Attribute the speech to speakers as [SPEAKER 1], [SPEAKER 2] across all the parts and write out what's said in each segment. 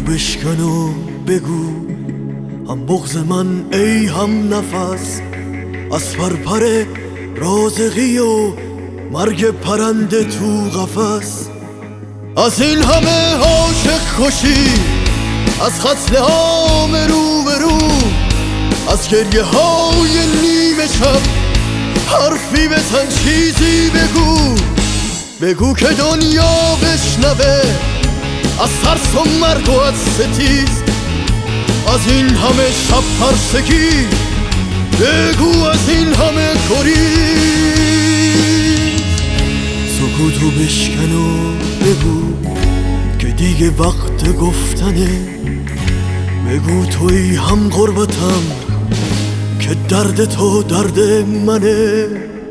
[SPEAKER 1] بشکن و بگو هم بغض من ای هم نفس از پرپر رازقی و مرگ پرنده تو قفس. از این همه عاشق کشی، از قتل عام رو به رو، از گریه های نیمه شب حرفی بزن، چیزی بگو، بگو که دنیا بشنوه از ترس و مرگ و از ستیز. از این همه شب پرسگی بگو، از این همه گریز. سکوتو بشکن و بگو که دیگه وقت گفتنه. بگو توی هم غربتم که درد تو درد منه.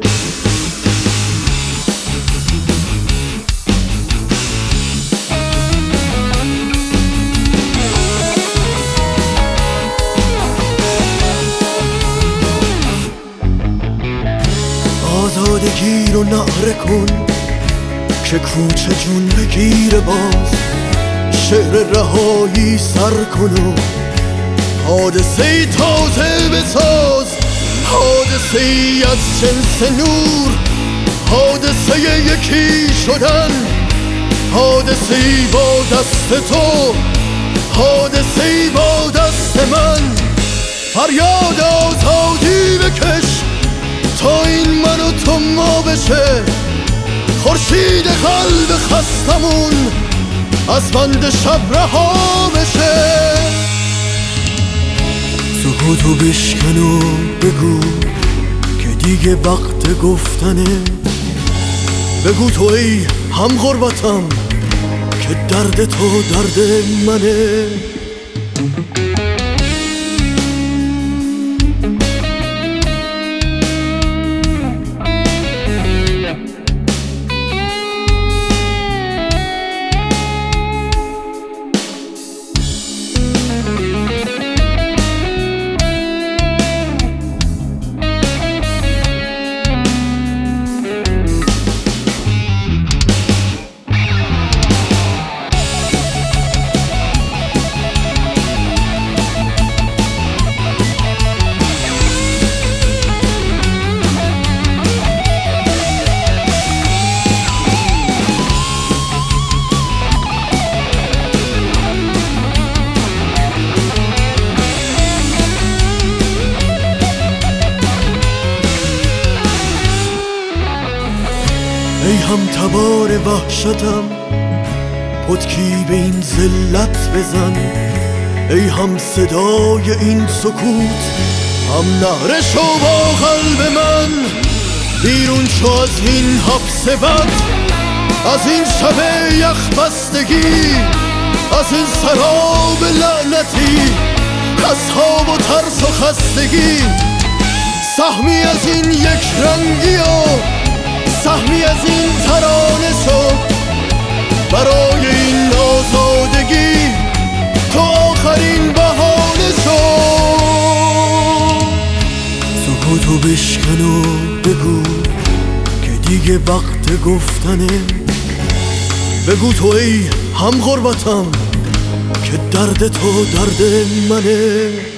[SPEAKER 1] آزادگی رو نعره کن که کوچه جون بگیره باز. شعر رهایی سر کن و حادثه تازه بساز. حادثه از جنس نور، حادثه یکی شدن، حادثه با دست تو، حادثه با دست من. فریاد آزادی بکش تا این من و تو ما بشه. خورشید قلب خستمون از بند شب رها بشه. سکوتو بشکن و بگو که دیگه وقت گفتنه. بگو تو ای هم غربتم که درد تو درد منه. ای هم تبار وحشتم پتکی به این ذلت بزن. ای هم صدای این سکوت، هم نعره شو با قلب من. بیرون شو از این حبس بد، از این شب یخ بستگی، از این سراب لعنتی، از خواب و ترس و خستگی. سهمی از این یک رنگی و سهمی از این ترانه شو. برای این آزادگی تو آخرین بهانه شو. سکوتو بشکن و بگو که دیگه وقت گفتنه. بگو تو ای هم غربتم که درد تو درد منه.